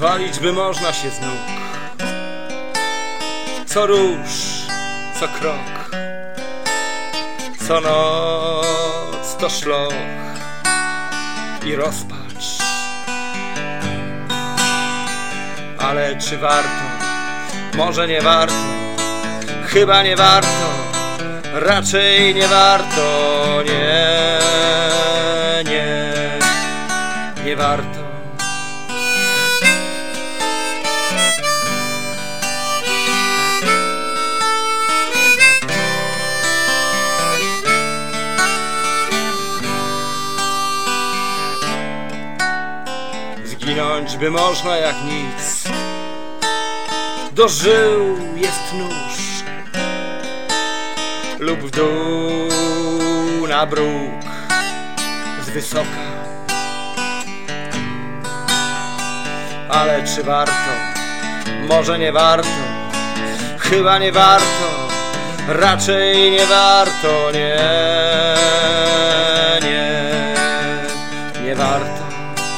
Walić by można się z nóg, co róż, co krok, co noc to szloch i rozpacz. Ale czy warto? Może nie warto, chyba nie warto, raczej nie warto, nie warto. Zginąć by można jak nic, do żył jest nóż, lub w dół na bruk z wysoka. Ale czy warto? Może nie warto, chyba nie warto, raczej nie warto, nie warto.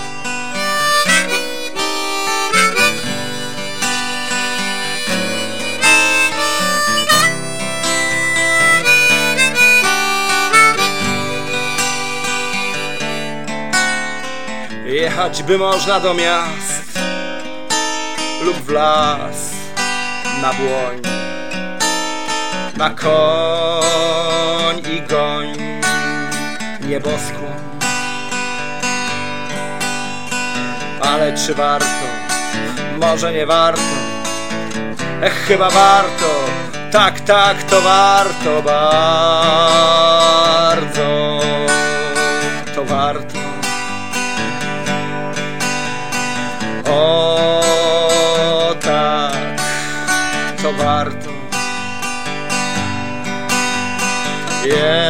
Jechać by można do miast lub w las, na błoń, na koń i goń nieboskłon. Ale czy warto? Może nie warto, chyba warto, tak, to warto, bardzo to warto. O tak, to warto.